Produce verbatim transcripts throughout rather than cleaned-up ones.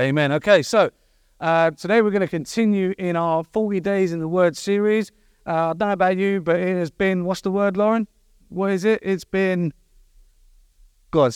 Amen. Okay, so uh, today we're going to continue in our forty days in the Word series. Uh, I don't know about you, but it has been, what's the word, Lauren? What is it? It's been, God,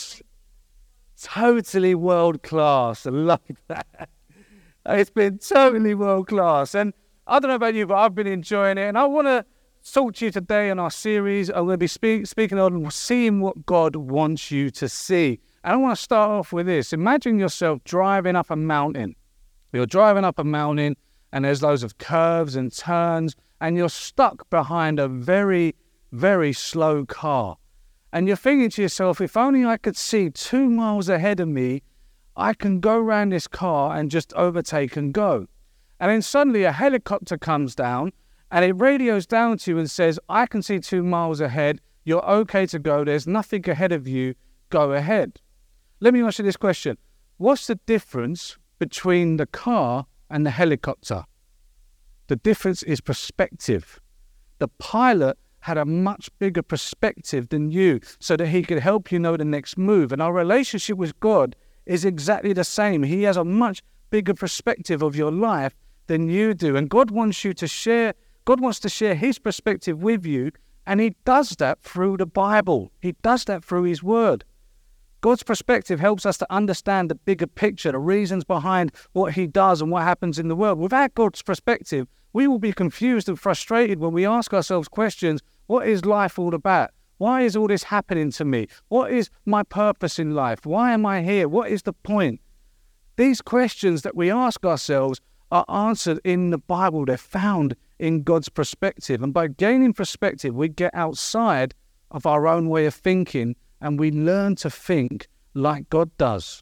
totally world class. I love that. It's been totally world class. And I don't know about you, but I've been enjoying it. And I want to talk to you today in our series. I'm going to be speak, speaking on seeing what God wants you to see. And I want to start off with this. Imagine yourself driving up a mountain. You're driving up a mountain and there's loads of curves and turns and you're stuck behind a very, very slow car. And you're thinking to yourself, if only I could see two miles ahead of me, I can go around this car and just overtake and go. And then suddenly a helicopter comes down and it radios down to you and says, I can see two miles ahead. You're okay to go. There's nothing ahead of you. Go ahead. Let me ask you this question. What's the difference between the car and the helicopter? The difference is perspective. The pilot had a much bigger perspective than you so that he could help you know the next move. And our relationship with God is exactly the same. He has a much bigger perspective of your life than you do. And God wants you to share, God wants to share his perspective with you. And he does that through the Bible. He does that through his word. God's perspective helps us to understand the bigger picture, the reasons behind what he does and what happens in the world. Without God's perspective, we will be confused and frustrated when we ask ourselves questions, what is life all about? Why is all this happening to me? What is my purpose in life? Why am I here? What is the point? These questions that we ask ourselves are answered in the Bible. They're found in God's perspective. And by gaining perspective, we get outside of our own way of thinking and we learn to think like God does.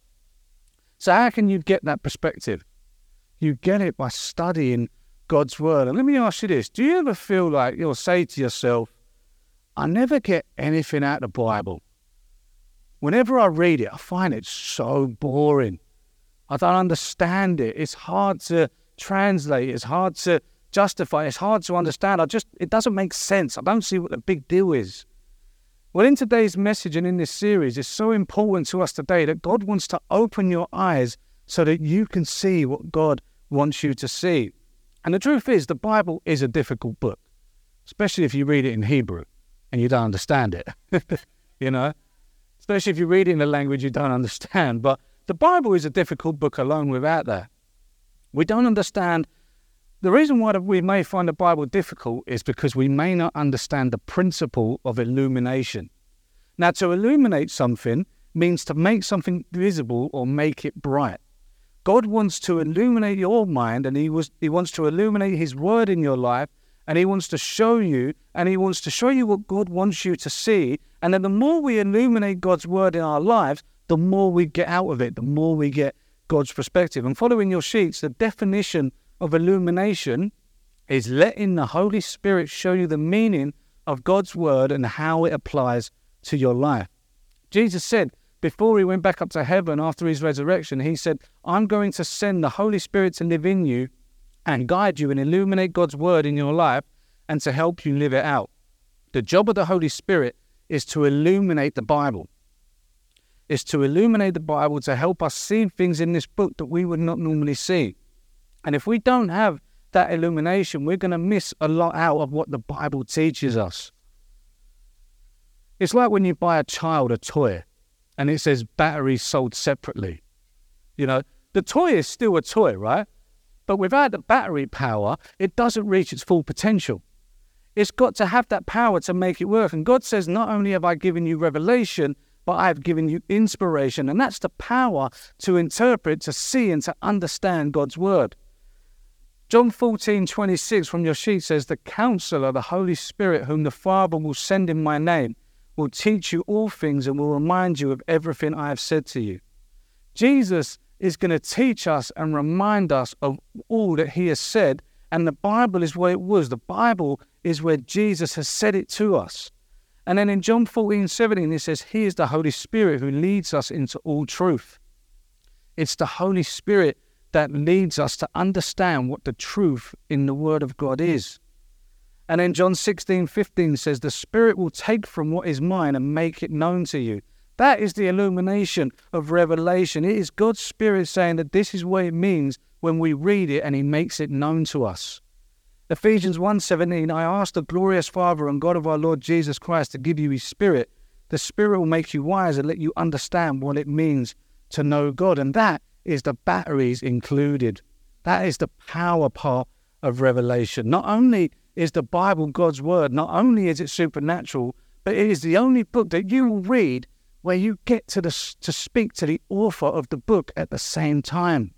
So how can you get that perspective? You get it by studying God's word. And let me ask you this. Do you ever feel like you'll say to yourself, I never get anything out of the Bible. Whenever I read it, I find it so boring. I don't understand it. It's hard to translate. It's hard to justify. It's hard to understand. I just, it doesn't make sense. I don't see what the big deal is. Well, in today's message and in this series, it's so important to us today that God wants to open your eyes so that you can see what God wants you to see. And the truth is, the Bible is a difficult book, especially if you read it in Hebrew and you don't understand it, you know, especially if you read it in a language you don't understand. But the Bible is a difficult book alone without that. We don't understand. The reason why we may find the Bible difficult is because we may not understand the principle of illumination. Now, to illuminate something means to make something visible or make it bright. God wants to illuminate your mind, and he, was, he wants to illuminate his word in your life, and he wants to show you, and he wants to show you what God wants you to see. And then the more we illuminate God's word in our lives, the more we get out of it, the more we get God's perspective. And following your sheets, the definition of illumination is letting the Holy Spirit show you the meaning of God's word and how it applies to your life. Jesus said before he went back up to heaven after his resurrection, he said, I'm going to send the Holy Spirit to live in you and guide you and illuminate God's word in your life and to help you live it out. The job of the Holy Spirit is to illuminate the Bible. It's to illuminate the Bible to help us see things in this book that we would not normally see. And if we don't have that illumination, we're going to miss a lot out of what the Bible teaches us. It's like when you buy a child a toy and it says batteries sold separately. You know, the toy is still a toy, right? But without the battery power, it doesn't reach its full potential. It's got to have that power to make it work. And God says, not only have I given you revelation, but I've given you inspiration. And that's the power to interpret, to see, and to understand God's word. John fourteen twenty-six from your sheet says, the Counselor, the Holy Spirit, whom the Father will send in my name, will teach you all things and will remind you of everything I have said to you. Jesus is going to teach us and remind us of all that he has said. And the Bible is where it was. The Bible is where Jesus has said it to us. And then in John fourteen seventeen, it says, he is the Holy Spirit who leads us into all truth. It's the Holy Spirit that leads us to understand what the truth in the Word of God is. And then John sixteen fifteen says, the Spirit will take from what is mine and make it known to you. That is the illumination of revelation. It is God's Spirit saying that this is what it means when we read it and he makes it known to us. Ephesians one seventeen, I ask the glorious Father and God of our Lord Jesus Christ to give you his Spirit. The Spirit will make you wise and let you understand what it means to know God. And that is the batteries included. That is the power part of revelation. Not only is the Bible God's word, not only is it supernatural, but it is the only book that you will read where you get to the to speak to the author of the book at the same time.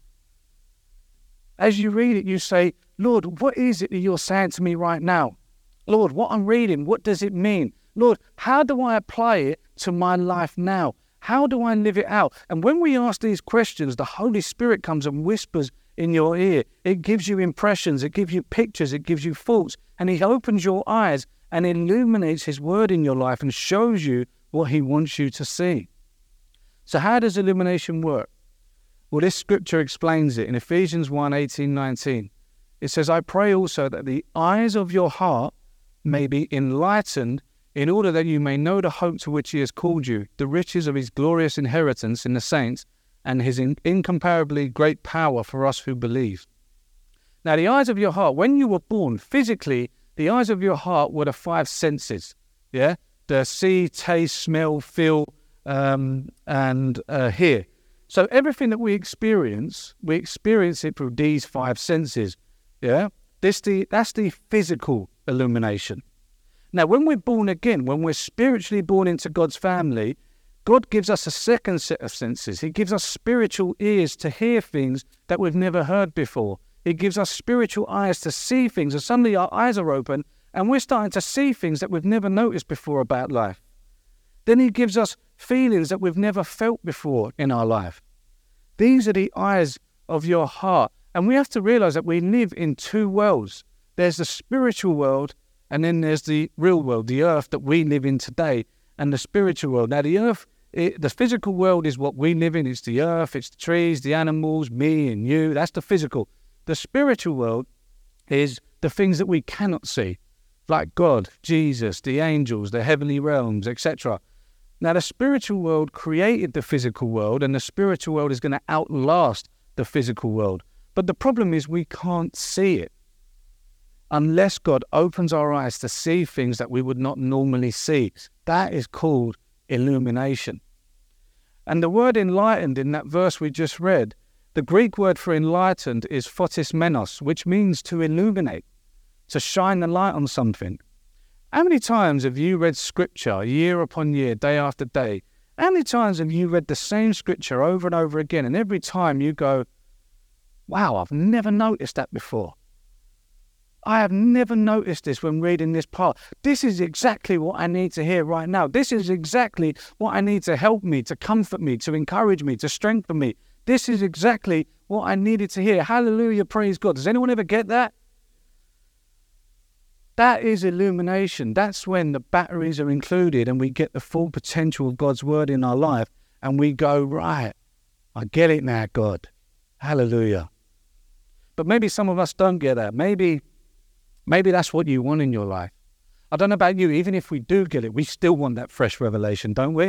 As you read it, you say, Lord, what is it that you're saying to me right now? Lord, what I'm reading, what does it mean? Lord, how do I apply it to my life now? How do I live it out? And when we ask these questions, the Holy Spirit comes and whispers in your ear. It gives you impressions, it gives you pictures, it gives you thoughts, and he opens your eyes and illuminates his word in your life and shows you what he wants you to see. So how does illumination work? Well, this scripture explains it in Ephesians one eighteen nineteen. It says, I pray also that the eyes of your heart may be enlightened in order that you may know the hope to which he has called you, the riches of his glorious inheritance in the saints, and his in- incomparably great power for us who believe. Now, the eyes of your heart, when you were born, physically, the eyes of your heart were the five senses, yeah? The see, taste, smell, feel, um, and uh, hear. So everything that we experience, we experience it through these five senses, yeah? This the That's the physical illumination. Now, when we're born again, when we're spiritually born into God's family, God gives us a second set of senses. He gives us spiritual ears to hear things that we've never heard before. He gives us spiritual eyes to see things, and suddenly our eyes are open, and we're starting to see things that we've never noticed before about life. Then he gives us feelings that we've never felt before in our life. These are the eyes of your heart. And we have to realize that we live in two worlds. There's the spiritual world, and then there's the real world, the earth that we live in today, and the spiritual world. Now, the earth, it, the physical world is what we live in. It's the earth, it's the trees, the animals, me and you. That's the physical. The spiritual world is the things that we cannot see, like God, Jesus, the angels, the heavenly realms, et cetera. Now, the spiritual world created the physical world, and the spiritual world is going to outlast the physical world. But the problem is we can't see it unless God opens our eyes to see things that we would not normally see. That is called illumination. And the word enlightened in that verse we just read, the Greek word for enlightened is photismenos, which means to illuminate, to shine the light on something. How many times have you read scripture year upon year, day after day? How many times have you read the same scripture over and over again, and every time you go, wow, I've never noticed that before. I have never noticed this when reading this part. This is exactly what I need to hear right now. This is exactly what I need to help me, to comfort me, to encourage me, to strengthen me. This is exactly what I needed to hear. Hallelujah, praise God. Does anyone ever get that? That is illumination. That's when the batteries are included and we get the full potential of God's word in our life, and we go, right, I get it now, God. Hallelujah. But maybe some of us don't get that. Maybe, maybe that's what you want in your life. I don't know about you. Even if we do get it, we still want that fresh revelation, don't we?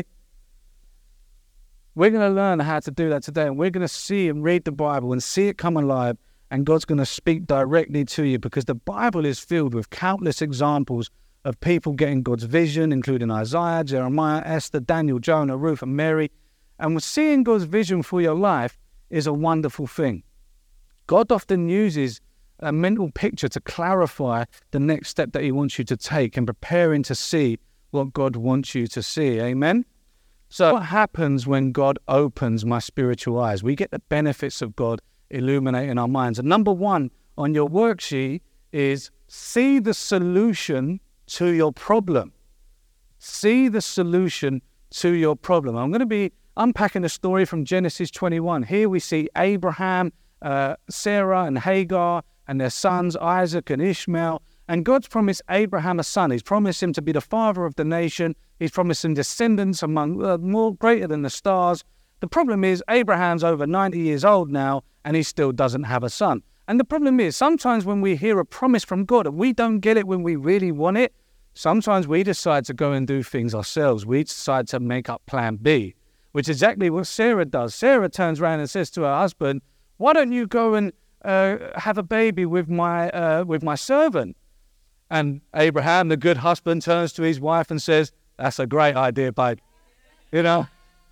We're going to learn how to do that today, and we're going to see and read the Bible and see it come alive, and God's going to speak directly to you, because the Bible is filled with countless examples of people getting God's vision, including Isaiah, Jeremiah, Esther, Daniel, Jonah, Ruth, and Mary. And seeing God's vision for your life is a wonderful thing. God often uses a mental picture to clarify the next step that he wants you to take and preparing to see what God wants you to see. Amen? So what happens when God opens my spiritual eyes? We get the benefits of God illuminating our minds. And number one on your worksheet is see the solution to your problem. See the solution to your problem. I'm going to be unpacking a story from Genesis twenty-one. Here we see Abraham, uh, Sarah and Hagar and their sons, Isaac and Ishmael. And God's promised Abraham a son. He's promised him to be the father of the nation. He's promised him descendants among uh, more greater than the stars. The problem is Abraham's over ninety years old now, and he still doesn't have a son. And the problem is sometimes when we hear a promise from God and we don't get it when we really want it, Sometimes we decide to go and do things ourselves. We decide to make up plan B, which is exactly what Sarah does. Sarah turns around and says to her husband, why don't you go and uh, have a baby with my uh, with my servant? And Abraham, the good husband, turns to his wife and says, that's a great idea, babe. You know?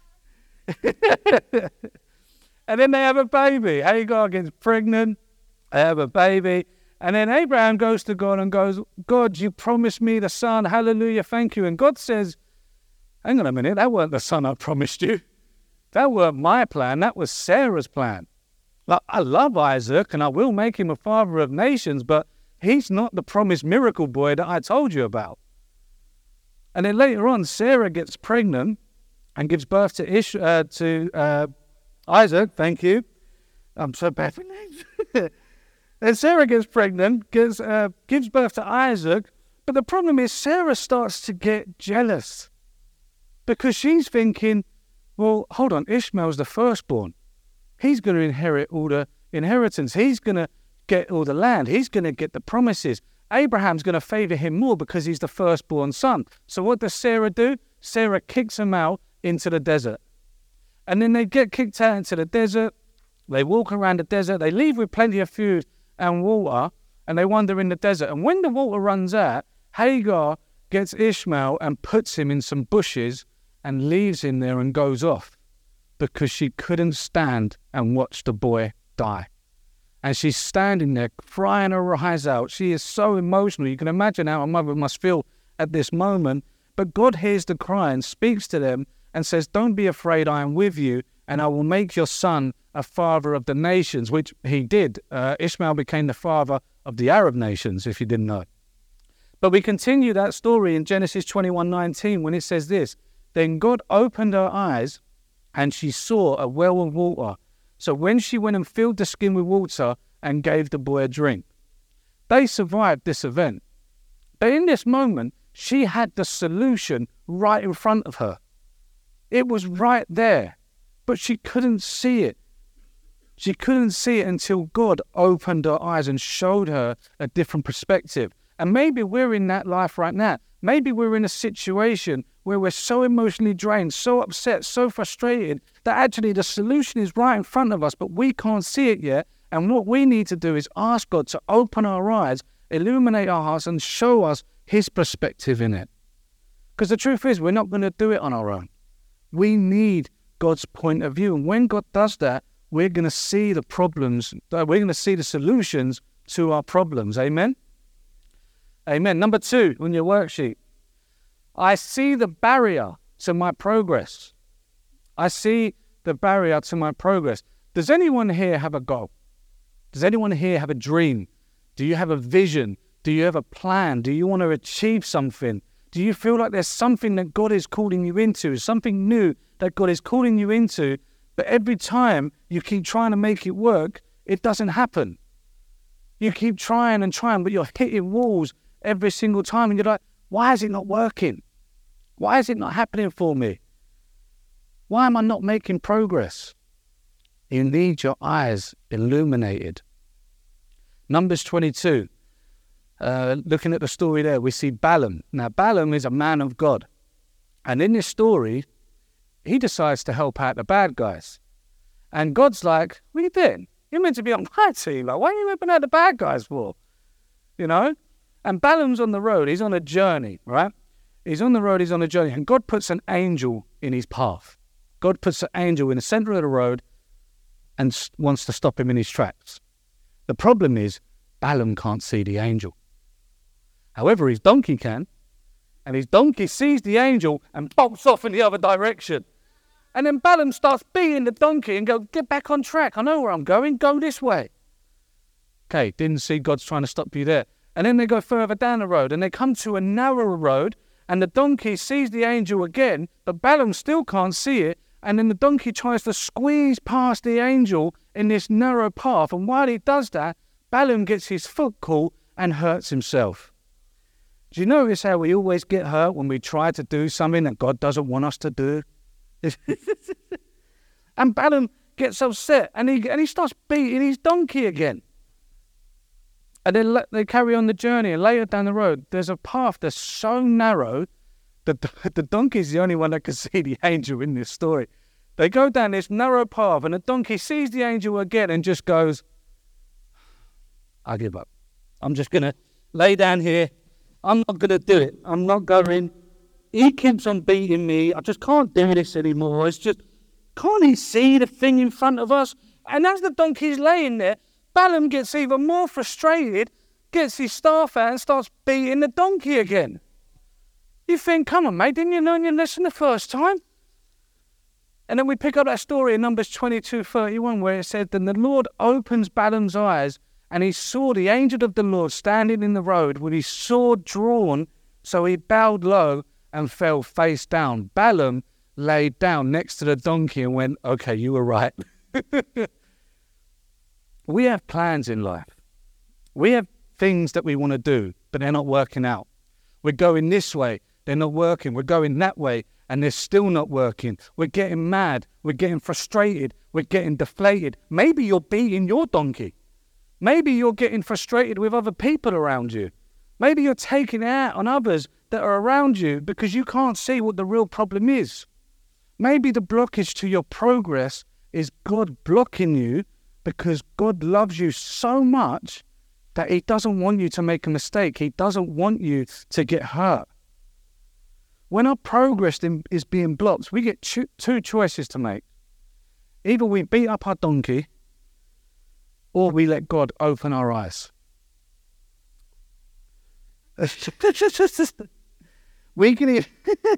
And then they have a baby. Hagar gets pregnant. They have a baby. And then Abraham goes to God and goes, God, you promised me the son. Hallelujah, thank you. And God says, hang on a minute, that weren't the son I promised you. That weren't my plan. That was Sarah's plan. Like, I love Isaac and I will make him a father of nations, but he's not the promised miracle boy that I told you about. And then later on, Sarah gets pregnant and gives birth to Ish, uh, to uh, Isaac. Thank you. I'm so bad with names. And Sarah gets pregnant, gives, uh, gives birth to Isaac. But the problem is Sarah starts to get jealous because she's thinking, well, hold on, Ishmael's the firstborn. He's going to inherit all the inheritance. He's going to get all the land. He's going to get the promises. Abraham's going to favor him more because he's the firstborn son. So what does Sarah do? Sarah kicks him out into the desert. And then they get kicked out into the desert. They walk around the desert. They leave with plenty of food and water, and they wander in the desert. And when the water runs out, Hagar gets Ishmael and puts him in some bushes and leaves him there and goes off because she couldn't stand and watch the boy die. And she's standing there crying her eyes out. She is so emotional. You can imagine how a mother must feel at this moment. But God hears the cry and speaks to them and says, don't be afraid, I am with you, and I will make your son a father of the nations, which he did. Uh, Ishmael became the father of the Arab nations, if you didn't know. But we continue that story in Genesis twenty-one nineteen when it says this, then God opened her eyes and she saw a well of water. So when she went and filled the skin with water and gave the boy a drink. They survived this event. But in this moment, she had the solution right in front of her. It was right there, but she couldn't see it. She couldn't see it until God opened her eyes and showed her a different perspective. And maybe we're in that life right now. Maybe we're in a situation where we're so emotionally drained, so upset, so frustrated, that actually the solution is right in front of us, but we can't see it yet. And what we need to do is ask God to open our eyes, illuminate our hearts, and show us his perspective in it. Because the truth is, we're not going to do it on our own. We need God's point of view. And when God does that, we're going to see the problems, we're going to see the solutions to our problems. Amen? Amen. Number two on your worksheet. I see the barrier to my progress. I see the barrier to my progress. Does anyone here have a goal? Does anyone here have a dream? Do you have a vision? Do you have a plan? Do you want to achieve something? Do you feel like there's something that God is calling you into, something new that God is calling you into, but every time you keep trying to make it work, it doesn't happen? You keep trying and trying, but you're hitting walls every single time, and you're like, why is it not working? Why is it not happening for me? Why am I not making progress? You need your eyes illuminated. Numbers twenty-two. Uh, looking at the story there, we see Balaam. Now, Balaam is a man of God. And in this story, he decides to help out the bad guys. And God's like, what are you doing? You're meant to be on my team. Like, why are you helping out the bad guys for? You know? And Balaam's on the road. He's on a journey, right? He's on the road. He's on a journey. And God puts an angel in his path. God puts an angel in the center of the road and wants to stop him in his tracks. The problem is, Balaam can't see the angel. However, his donkey can, and his donkey sees the angel and bolts off in the other direction. And then Balaam starts beating the donkey and goes, get back on track. I know where I'm going. Go this way. Okay, didn't see God's trying to stop you there. And then they go further down the road, and they come to a narrower road, and the donkey sees the angel again, but Balaam still can't see it. And then the donkey tries to squeeze past the angel in this narrow path. And while he does that, Balaam gets his foot caught and hurts himself. Do you notice how we always get hurt when we try to do something that God doesn't want us to do? And Balaam gets upset and he, and he starts beating his donkey again. And then le- they carry on the journey, and later down the road, there's a path that's so narrow that the, the donkey's the only one that can see the angel in this story. They go down this narrow path, and the donkey sees the angel again and just goes, I give up. I'm just going to lay down here. I'm not going to do it. I'm not going. He keeps on beating me. I just can't do this anymore. It's just, can't he see the thing in front of us? And as the donkey's laying there, Balaam gets even more frustrated, gets his staff out and starts beating the donkey again. You think, come on, mate, didn't you learn your lesson the first time? And then we pick up that story in Numbers twenty-two thirty-one, where it said, then the Lord opens Balaam's eyes, and he saw the angel of the Lord standing in the road with his sword drawn, so he bowed low and fell face down. Balaam laid down next to the donkey and went, okay, you were right. We have plans in life. We have things that we want to do, but they're not working out. We're going this way, they're not working. We're going that way, and they're still not working. We're getting mad. We're getting frustrated. We're getting deflated. Maybe you're beating your donkey. Maybe you're getting frustrated with other people around you. Maybe you're taking it out on others that are around you because you can't see what the real problem is. Maybe the blockage to your progress is God blocking you because God loves you so much that he doesn't want you to make a mistake. He doesn't want you to get hurt. When our progress is being blocked, we get two choices to make. Either we beat up our donkey, or we let God open our eyes. we can either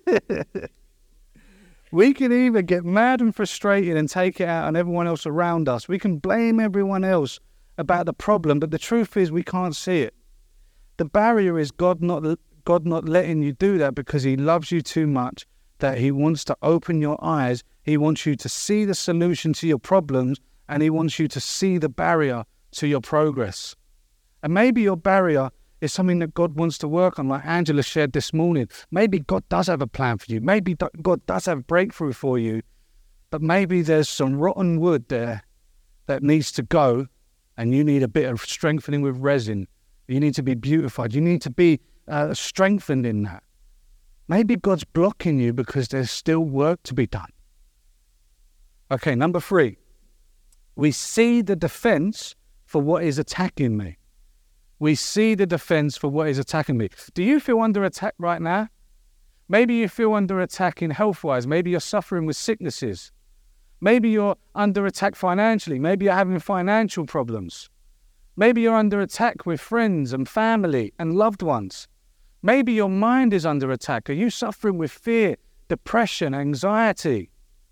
we can either get mad and frustrated and take it out on everyone else around us. We can blame everyone else about the problem, but the truth is we can't see it. The barrier is God not God not letting you do that because he loves you too much, that he wants to open your eyes. He wants you to see the solution to your problems, and he wants you to see the barrier to your progress. And maybe your barrier is something that God wants to work on, like Angela shared this morning. Maybe God does have a plan for you. Maybe God does have a breakthrough for you. But maybe there's some rotten wood there that needs to go, and you need a bit of strengthening with resin. You need to be beautified. You need to be uh, strengthened in that. Maybe God's blocking you because there's still work to be done. Okay, number three. We see the defense for what is attacking me. We see the defense for what is attacking me. Do you feel under attack right now? Maybe you feel under attack in health-wise. Maybe you're suffering with sicknesses. Maybe you're under attack financially. Maybe you're having financial problems. Maybe you're under attack with friends and family and loved ones. Maybe your mind is under attack. Are you suffering with fear, depression, anxiety?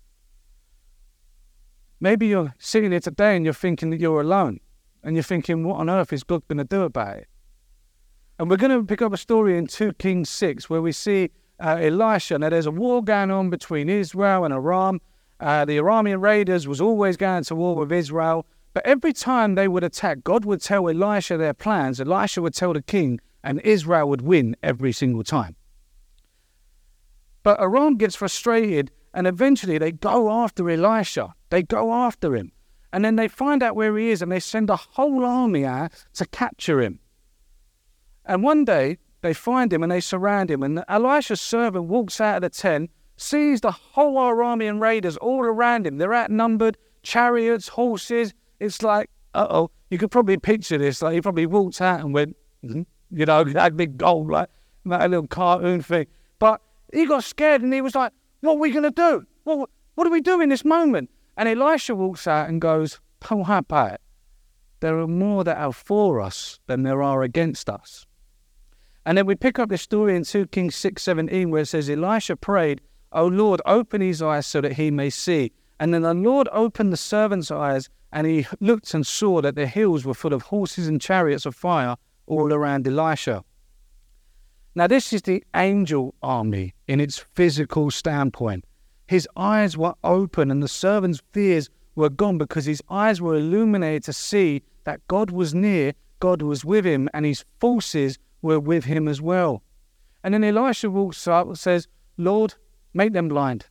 Maybe you're sitting here today and you're thinking that you're alone. And you're thinking, what on earth is God going to do about it? And we're going to pick up a story in Second Kings six where we see uh, Elisha. Now there's a war going on between Israel and Aram. Uh, the Aramean raiders was always going to war with Israel. But every time they would attack, God would tell Elisha their plans. Elisha would tell the king, and Israel would win every single time. But Aram gets frustrated, and eventually they go after Elisha. They go after him. And then they find out where he is, and they send a whole army out to capture him. And one day, they find him and they surround him. And Elisha's servant walks out of the tent, sees the whole Aramean raiders all around him. They're outnumbered, chariots, horses. It's like, uh-oh. You could probably picture this. Like he probably walked out and went, mm-hmm. you know, that big goal, like that little cartoon thing. But he got scared and he was like, what are we going to do? What, what do we do in this moment? And Elisha walks out and goes, don't worry about it. There are more that are for us than there are against us. And then we pick up this story in Second Kings six seventeen where it says, Elisha prayed, O Lord, open his eyes so that he may see. And then the Lord opened the servant's eyes, and he looked and saw that the hills were full of horses and chariots of fire all around Elisha. Now this is the angel army in its physical standpoint. His eyes were open and the servant's fears were gone because his eyes were illuminated to see that God was near, God was with him, and his forces were with him as well. And then Elisha walks up and says, Lord, make them blind.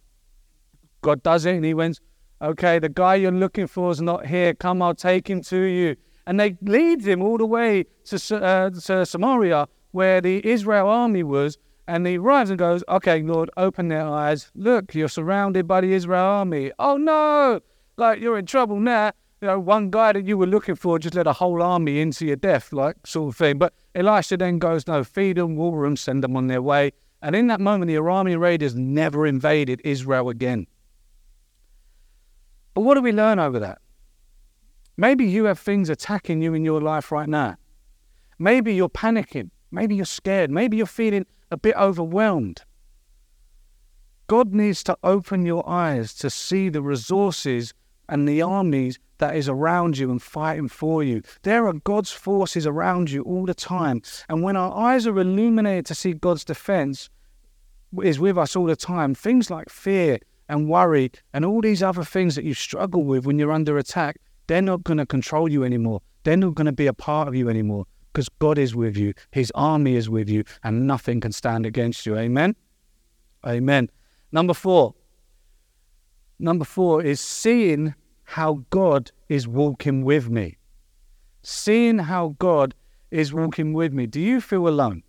God does it, and he went, okay, the guy you're looking for is not here. Come, I'll take him to you. And they lead him all the way to, uh, to Samaria, where the Israel army was. And he arrives and goes, okay, Lord, open their eyes. Look, you're surrounded by the Israel army. Oh, no, like you're in trouble now. You know, one guy that you were looking for just led a whole army into your death, like sort of thing. But Elisha then goes, no, feed them, water them, send them on their way. And in that moment, the Aramean raiders never invaded Israel again. But what do we learn over that? Maybe you have things attacking you in your life right now. Maybe you're panicking. Maybe you're scared. Maybe you're feeling a bit overwhelmed. God needs to open your eyes to see the resources and the armies that is around you and fighting for you. There are God's forces around you all the time. And when our eyes are illuminated to see God's defense is with us all the time, things like fear and worry and all these other things that you struggle with when you're under attack, they're not going to control you anymore. They're not going to be a part of you anymore, because God is with you, his army is with you, and nothing can stand against you. Amen? Amen. Number four. Number four is seeing how God is walking with me. Seeing how God is walking with me. Do you feel alone?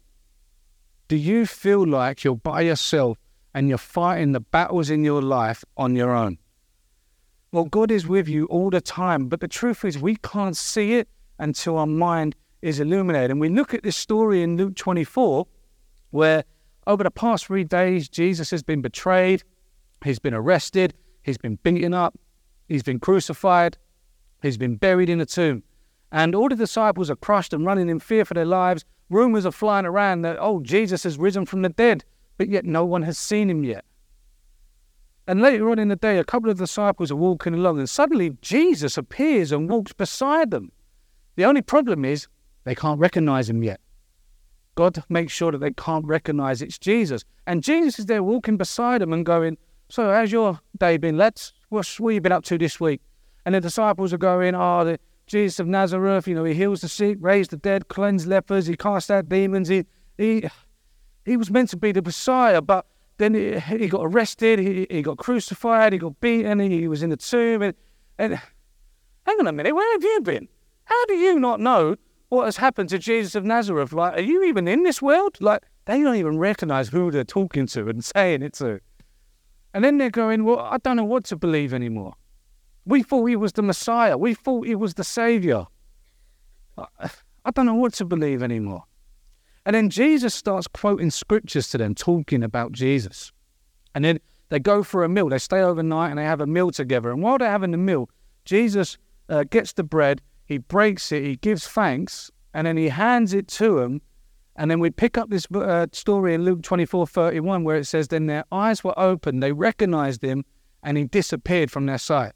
Do you feel like you're by yourself and you're fighting the battles in your life on your own? Well, God is with you all the time, but the truth is we can't see it until our mind is illuminated. And we look at this story in Luke twenty-four, where over the past three days, Jesus has been betrayed, he's been arrested, he's been beaten up, he's been crucified, he's been buried in a tomb. And all the disciples are crushed and running in fear for their lives. Rumors are flying around that, oh, Jesus has risen from the dead, but yet no one has seen him yet. And later on in the day, a couple of disciples are walking along, and suddenly Jesus appears and walks beside them. The only problem is they can't recognize him yet. God makes sure that they can't recognize it's Jesus. And Jesus is there walking beside them and going, so how's your day been, lads? What's, what have you been up to this week? And the disciples are going, oh, the Jesus of Nazareth, you know, he heals the sick, raised the dead, cleansed lepers, he cast out demons. He he, he was meant to be the Messiah, but then he, he got arrested, he, he got crucified, he got beaten, he was in the tomb. And, and hang on a minute, where have you been? How do you not know what has happened to Jesus of Nazareth? Like, are you even in this world? Like, they don't even recognize who they're talking to and saying it to. And then they're going, well, I don't know what to believe anymore. We thought he was the Messiah. We thought he was the Savior. I don't know what to believe anymore. And then Jesus starts quoting scriptures to them, talking about Jesus. And then they go for a meal. They stay overnight and they have a meal together. And while they're having the meal, Jesus uh, gets the bread, he breaks it, he gives thanks, and then he hands it to them. And then we pick up this uh, story in Luke twenty-four thirty-one, where it says, then their eyes were opened, they recognized him, and he disappeared from their sight.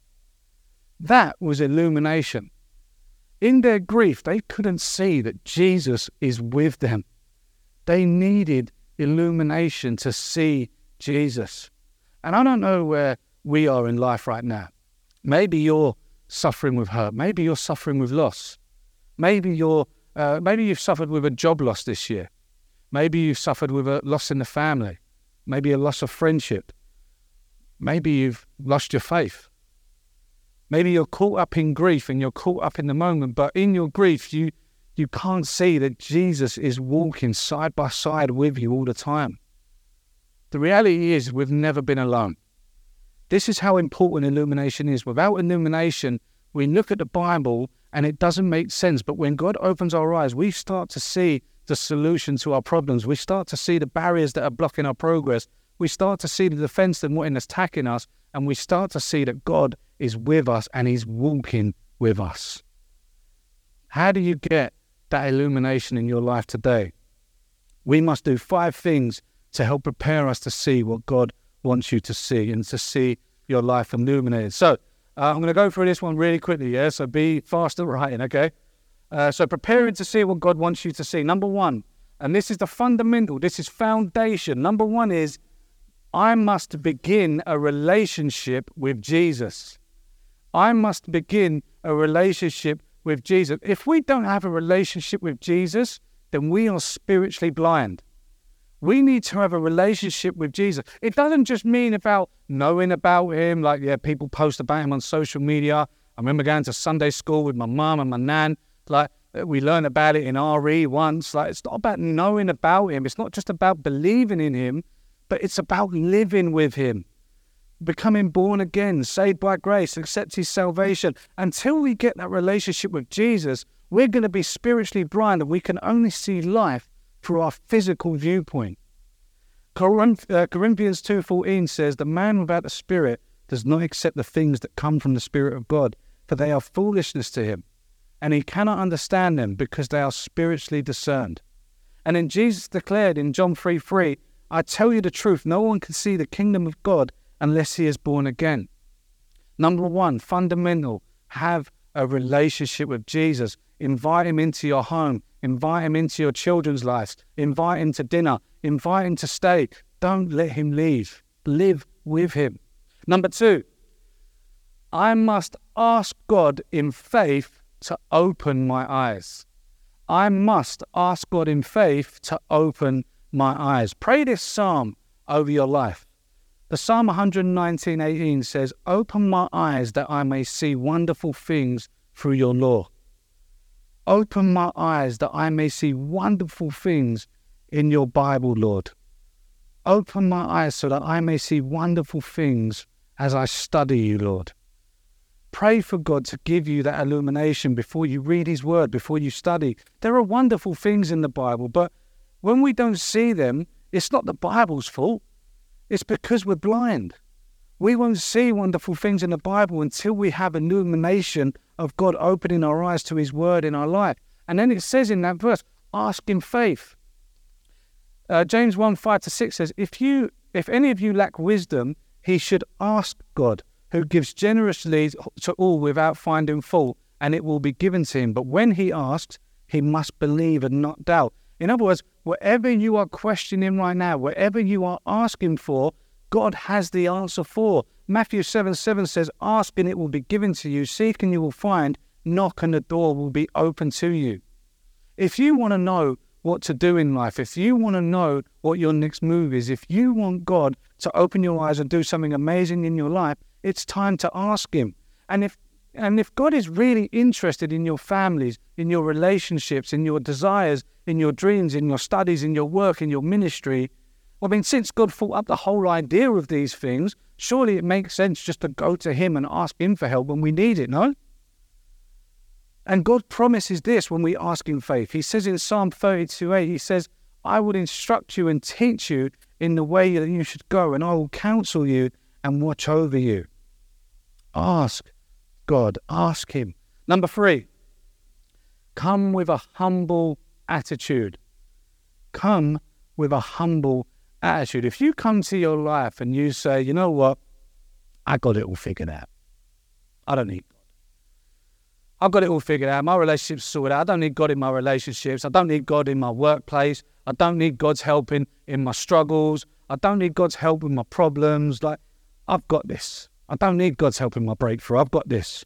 That was illumination. In their grief, they couldn't see that Jesus is with them. They needed illumination to see Jesus. And I don't know where we are in life right now. Maybe you're suffering with hurt. Maybe you're suffering with loss. Maybe you're, uh, maybe you've suffered with a job loss this year. Maybe you've suffered with a loss in the family. Maybe a loss of friendship. Maybe you've lost your faith. Maybe you're caught up in grief and you're caught up in the moment, but in your grief, you, you can't see that Jesus is walking side by side with you all the time. The reality is we've never been alone. This is how important illumination is. Without illumination, we look at the Bible and it doesn't make sense. But when God opens our eyes, we start to see the solution to our problems. We start to see the barriers that are blocking our progress. We start to see the defense and what is attacking us. And we start to see that God is with us and he's walking with us. How do you get that illumination in your life today? We must do five things to help prepare us to see what God wants you to see and to see your life illuminated. So uh, I'm going to go through this one really quickly, yeah? So be fast at writing, okay? Uh, so preparing to see what God wants you to see. Number one, and this is the fundamental, this is foundation. Number one is, I must begin a relationship with Jesus. I must begin a relationship with Jesus. If we don't have a relationship with Jesus, then we are spiritually blind. We need to have a relationship with Jesus. It doesn't just mean about knowing about him, like, yeah, people post about him on social media. I remember going to Sunday school with my mum and my nan, Like, we learn about it in R E once. Like, it's not about knowing about him. It's not just about believing in him, but it's about living with him, becoming born again, saved by grace, accept his salvation. Until we get that relationship with Jesus, we're going to be spiritually blind, and we can only see life through our physical viewpoint. Corinthians two fourteen says, the man without the Spirit does not accept the things that come from the Spirit of God, for they are foolishness to him, and he cannot understand them because they are spiritually discerned. And then Jesus declared in John three three, I tell you the truth, no one can see the kingdom of God unless he is born again. Number one, fundamental, have a relationship with Jesus. Invite him into your home. Invite him into your children's lives. Invite him to dinner. Invite him to stay. Don't let him leave. Live with him. Number two, I must ask God in faith to open my eyes. I must ask God in faith to open my eyes. Pray this psalm over your life. The Psalm one nineteen eighteen says, open my eyes that I may see wonderful things through your law. Open my eyes that I may see wonderful things in your Bible, Lord. Open my eyes so that I may see wonderful things as I study you, Lord. Pray for God to give you that illumination before you read his word, before you study. There are wonderful things in the Bible, but when we don't see them, it's not the Bible's fault. It's because we're blind. We won't see wonderful things in the Bible until we have illumination of God opening our eyes to his word in our life. And then it says in that verse, ask in faith. Uh, James one, five to six says, if you, if any of you lack wisdom, he should ask God, who gives generously to all without finding fault, and it will be given to him. But when he asks, he must believe and not doubt. In other words, whatever you are questioning right now, whatever you are asking for, God has the answer for. Matthew seven seven says, ask and it will be given to you, seek and you will find, knock and the door will be open to you. If you want to know what to do in life, if you want to know what your next move is, if you want God to open your eyes and do something amazing in your life, it's time to ask him. And if and if God is really interested in your families, in your relationships, in your desires, in your dreams, in your studies, in your work, in your ministry, I mean, since God thought up the whole idea of these things, surely it makes sense just to go to him and ask him for help when we need it, no? And God promises this when we ask in faith. He says in Psalm thirty-two eight, he says, I will instruct you and teach you in the way that you should go, and I will counsel you and watch over you. Ask God, ask him. Number three, come with a humble attitude. Come with a humble attitude. If you come to your life and you say, you know what, I got it all figured out. I don't need God. I've got it all figured out. My relationship's sorted out. I don't need God in my relationships. I don't need God in my workplace. I don't need God's help in, in my struggles. I don't need God's help with my problems. Like, I've got this. I don't need God's help in my breakthrough. I've got this.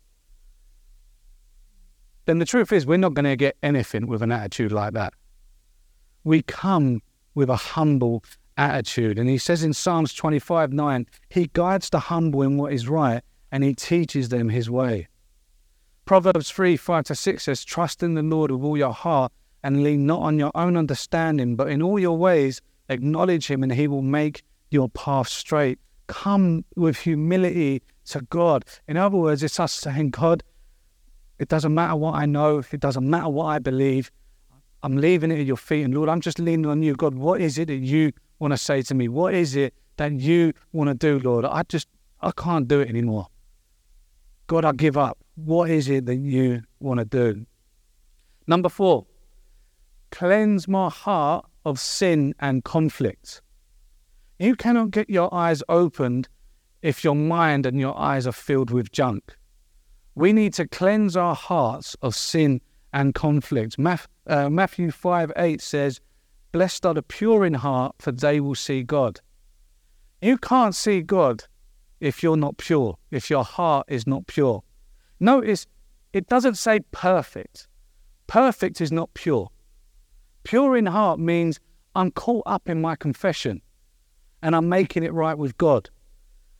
Then the truth is, we're not going to get anything with an attitude like that. We come with a humble attitude. And he says in Psalms twenty-five nine, he guides the humble in what is right, and he teaches them his way. Proverbs three five to six says, trust in the Lord with all your heart, and lean not on your own understanding, but in all your ways acknowledge him, and he will make your path straight. Come with humility to God. In other words, it's us saying, God, it doesn't matter what I know. It doesn't matter what I believe. I'm leaving it at your feet. And Lord, I'm just leaning on you. God, what is it that you want to say to me? What is it that you want to do, Lord? I just, I can't do it anymore. God, I give up. What is it that you want to do? Number four, cleanse my heart of sin and conflict. You cannot get your eyes opened if your mind and your eyes are filled with junk. We need to cleanse our hearts of sin and conflict. Matthew five eight says, blessed are the pure in heart, for they will see God. You can't see God if you're not pure, if your heart is not pure. Notice, it doesn't say perfect. Perfect is not pure. Pure in heart means I'm caught up in my confession and I'm making it right with God.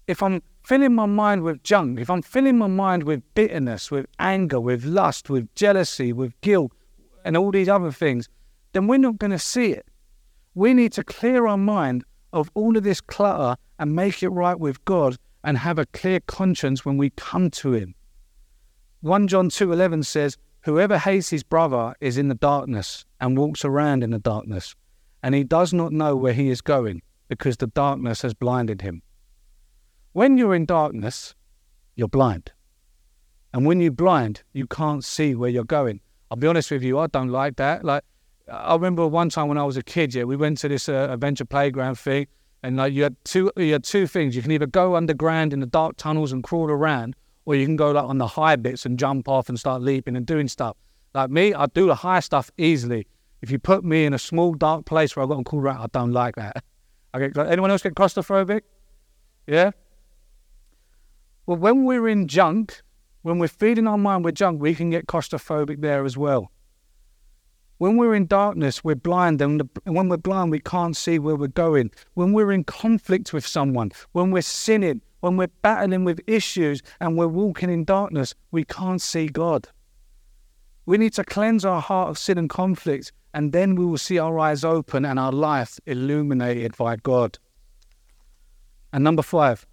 if I'm filling my mind with junk, if I'm filling my mind with bitterness, with anger, with lust, with jealousy, with guilt, and all these other things, then we're not going to see it. We need to clear our mind of all of this clutter and make it right with God and have a clear conscience when we come to him. First John two eleven says, whoever hates his brother is in the darkness and walks around in the darkness, and he does not know where he is going because the darkness has blinded him. When you're in darkness, you're blind. And when you're blind, you can't see where you're going. I'll be honest with you, I don't like that. Like, I remember one time when I was a kid, yeah, we went to this uh, adventure playground thing, and like you had two, you had two things. You can either go underground in the dark tunnels and crawl around, or you can go like on the high bits and jump off and start leaping and doing stuff. Like me, I do the high stuff easily. If you put me in a small dark place where I've got to crawl around, I don't like that. I get, anyone else get claustrophobic? Yeah? Well, when we're in junk, when we're feeding our mind with junk, we can get claustrophobic there as well. When we're in darkness, we're blind, and, the, and when we're blind, we can't see where we're going. When we're in conflict with someone, when we're sinning, when we're battling with issues and we're walking in darkness, we can't see God. We need to cleanse our heart of sin and conflict, and then we will see our eyes open and our life illuminated by God. And number five,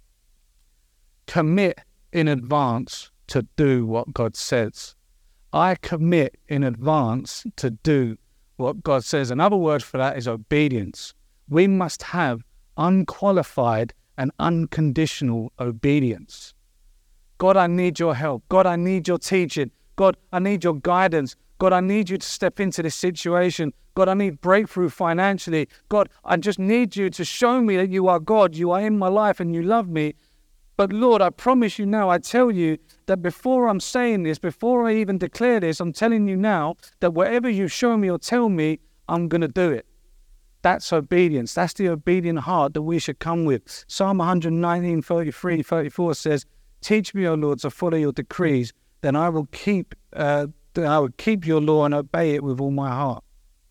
commit in advance to do what God says. I commit in advance to do what God says. Another word for that is obedience. We must have unqualified and unconditional obedience. God, I need your help. God, I need your teaching. God, I need your guidance. God, I need you to step into this situation. God, I need breakthrough financially. God, I just need you to show me that you are God. You are in my life and you love me. But Lord, I promise you now, I tell you that before I'm saying this, before I even declare this, I'm telling you now that whatever you show me or tell me, I'm going to do it. That's obedience. That's the obedient heart that we should come with. Psalm one nineteen, thirty-three, thirty-four says, teach me, O Lord, to follow your decrees, then I will keep, uh, then I will keep your law and obey it with all my heart.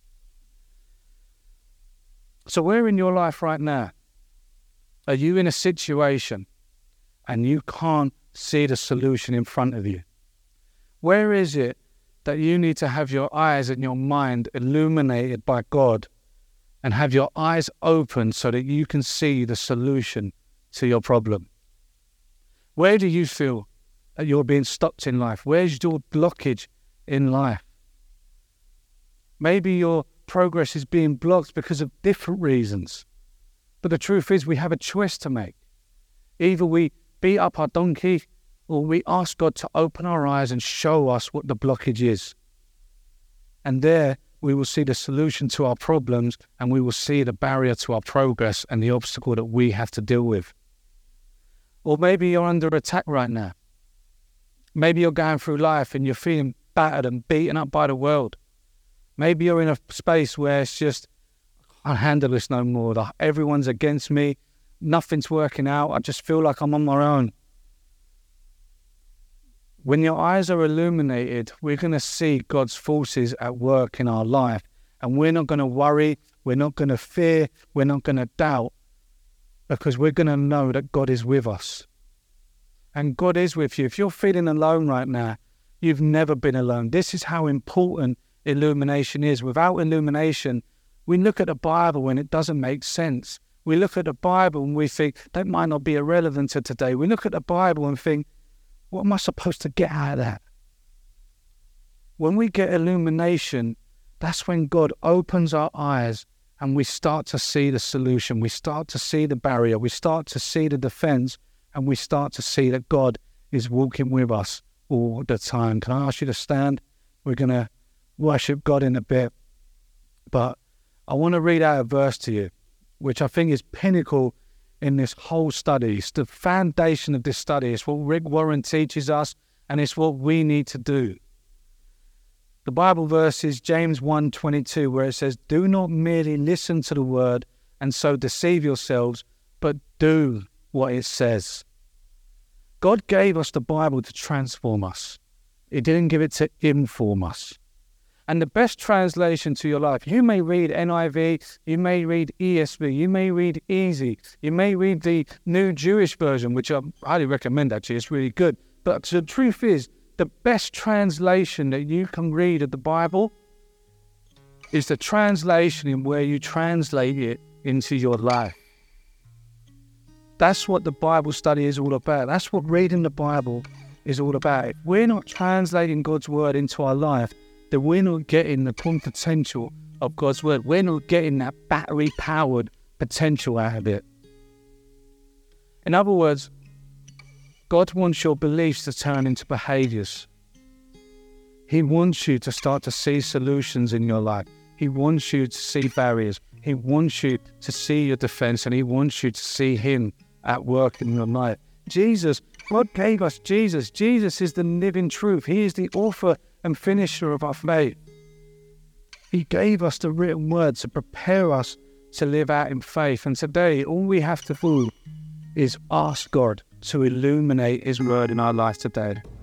So where in your life right now are you in a situation and you can't see the solution in front of you? Where is it that you need to have your eyes and your mind illuminated by God and have your eyes open so that you can see the solution to your problem? Where do you feel that you're being stopped in life? Where's your blockage in life? Maybe your progress is being blocked because of different reasons. But the truth is we have a choice to make. Either we beat up our donkey, or we ask God to open our eyes and show us what the blockage is. And there we will see the solution to our problems, and we will see the barrier to our progress and the obstacle that we have to deal with. Or maybe you're under attack right now. Maybe you're going through life and you're feeling battered and beaten up by the world. Maybe you're in a space where it's just, I can't handle this no more. Everyone's against me. Nothing's working out. I just feel like I'm on my own. When your eyes are illuminated, we're going to see God's forces at work in our life. And we're not going to worry. We're not going to fear. We're not going to doubt. Because we're going to know that God is with us. And God is with you. If you're feeling alone right now, you've never been alone. This is how important illumination is. Without illumination, we look at the Bible and it doesn't make sense. We look at the Bible and we think, that might not be irrelevant to today. We look at the Bible and think, what am I supposed to get out of that? When we get illumination, that's when God opens our eyes and we start to see the solution. We start to see the barrier. We start to see the defense, and we start to see that God is walking with us all the time. Can I ask you to stand? We're going to worship God in a bit. But I want to read out a verse to you, which I think is pinnacle in this whole study. It's the foundation of this study. It's what Rick Warren teaches us, and it's what we need to do. The Bible verse is James one twenty-two, where it says, do not merely listen to the word and so deceive yourselves, but do what it says. God gave us the Bible to transform us. He didn't give it to inform us. And the best translation to your life, you may read N I V, you may read E S V, you may read Easy, you may read the New Jewish Version, which I highly recommend actually, it's really good. But the truth is, the best translation that you can read of the Bible is the translation in where you translate it into your life. That's what the Bible study is all about. That's what reading the Bible is all about. If we're not translating God's word into our life, then we're not getting the full potential of God's word. We're not getting that battery-powered potential out of it. In other words, God wants your beliefs to turn into behaviors. He wants you to start to see solutions in your life. He wants you to see barriers. He wants you to see your defense, and he wants you to see him at work in your life. Jesus, God gave us Jesus. Jesus is the living truth. He is the author and finisher of our faith. He gave us the written word to prepare us to live out in faith. And today, all we have to do is ask God to illuminate his word in our life today.